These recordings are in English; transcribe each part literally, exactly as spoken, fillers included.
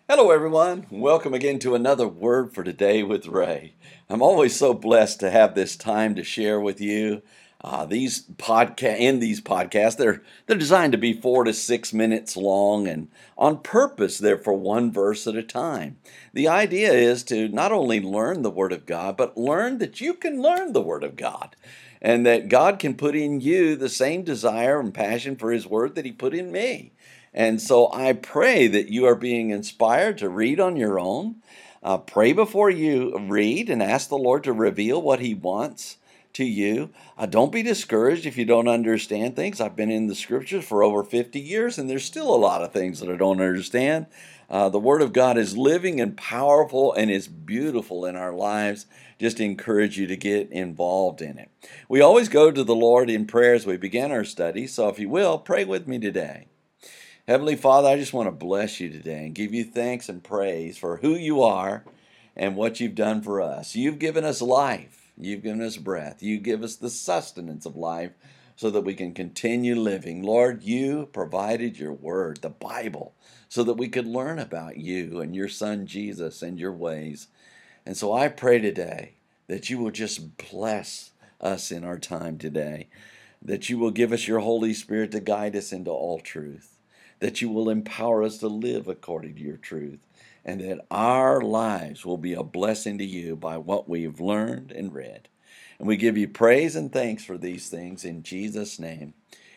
Hello, everyone. Welcome again to another Word for Today with Ray. I'm always so blessed to have this time to share with you. Uh, these podcast in these podcasts, they're they're designed to be four to six minutes long, and on purpose, they're for one verse at a time. The idea is to not only learn the Word of God, but learn that you can learn the Word of God, and that God can put in you the same desire and passion for His Word that He put in me. And so I pray that you are being inspired to read on your own. Uh, pray before you read and ask the Lord to reveal what He wants to you. Uh, don't be discouraged if you don't understand things. I've been in the scriptures for over fifty years, and there's still a lot of things that I don't understand. Uh, the Word of God is living and powerful and is beautiful in our lives. Just encourage you to get involved in it. We always go to the Lord in prayer as we begin our study, so if you will, pray with me today. Heavenly Father, I just want to bless you today and give you thanks and praise for who you are and what you've done for us. You've given us life. You've given us breath. You give us the sustenance of life so that we can continue living. Lord, you provided your word, the Bible, so that we could learn about you and your Son Jesus and your ways. And so I pray today that you will just bless us in our time today, that you will give us your Holy Spirit to guide us into all truth, that you will empower us to live according to your truth, and that our lives will be a blessing to you by what we've learned and read. And we give you praise and thanks for these things in Jesus' name.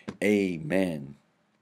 Amen.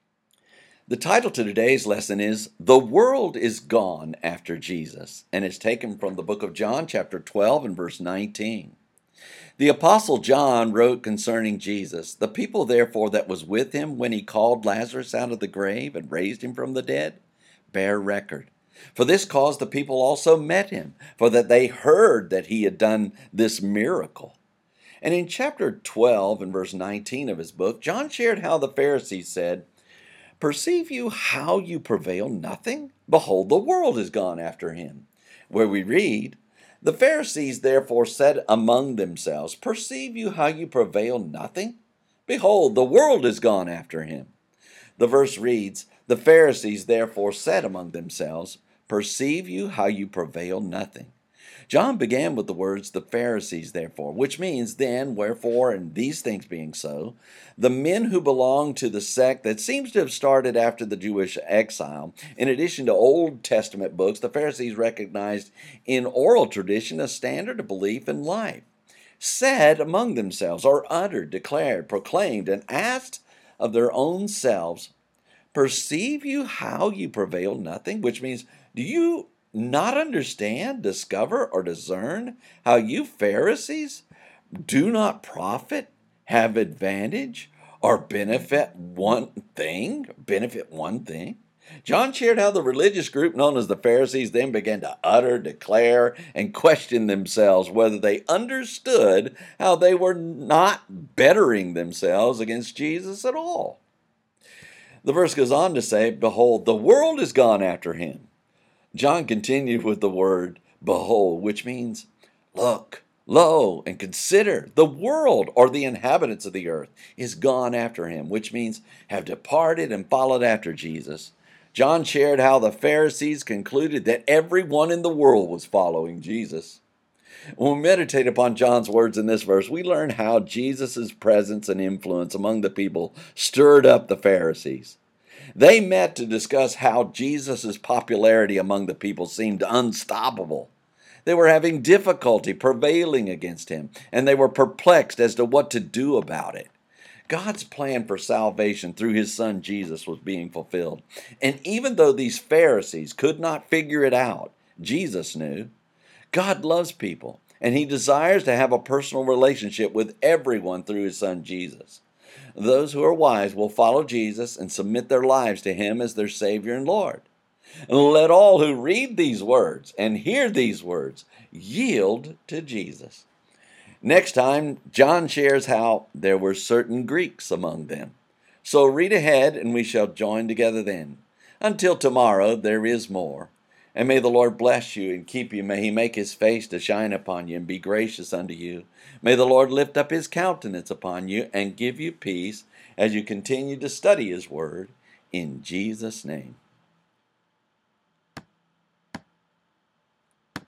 The title to today's lesson is The World is Gone After Jesus, and it's taken from the book of John, chapter twelve, and verse nineteen. The Apostle John wrote concerning Jesus, "The people therefore that was with him when he called Lazarus out of the grave and raised him from the dead, bear record. For this cause the people also met him, for that they heard that he had done this miracle." And in chapter twelve and verse nineteen of his book, John shared how the Pharisees said, "Perceive you how you prevail nothing? Behold, the world is gone after him." Where we read, "The Pharisees therefore said among themselves, Perceive you how you prevail nothing? Behold, the world is gone after him." The verse reads, "The Pharisees therefore said among themselves, Perceive you how you prevail nothing." John began with the words, "the Pharisees therefore," which means then, wherefore, and these things being so, the men who belong to the sect that seems to have started after the Jewish exile. In addition to Old Testament books, the Pharisees recognized in oral tradition a standard of belief and life. Said among themselves, or uttered, declared, proclaimed, and asked of their own selves, "Perceive you how you prevail nothing?" Which means, do you not understand, discover, or discern how you Pharisees do not profit, have advantage, or benefit one thing? Benefit one thing? John shared how the religious group known as the Pharisees then began to utter, declare, and question themselves whether they understood how they were not bettering themselves against Jesus at all. The verse goes on to say, "Behold, the world is gone after him." John continued with the word "behold," which means look, lo, and consider. The world, or the inhabitants of the earth, is gone after him, which means have departed and followed after Jesus. John shared how the Pharisees concluded that everyone in the world was following Jesus. When we meditate upon John's words in this verse, we learn how Jesus' presence and influence among the people stirred up the Pharisees. They met to discuss how Jesus' popularity among the people seemed unstoppable. They were having difficulty prevailing against him, and they were perplexed as to what to do about it. God's plan for salvation through his Son Jesus was being fulfilled. And even though these Pharisees could not figure it out, Jesus knew. God loves people, and he desires to have a personal relationship with everyone through his Son Jesus. Those who are wise will follow Jesus and submit their lives to him as their Savior and Lord. And let all who read these words and hear these words yield to Jesus. Next time, John shares how there were certain Greeks among them. So read ahead and we shall join together then. Until tomorrow, there is more. And may the Lord bless you and keep you. May he make his face to shine upon you and be gracious unto you. May the Lord lift up his countenance upon you and give you peace as you continue to study his word. In Jesus' name.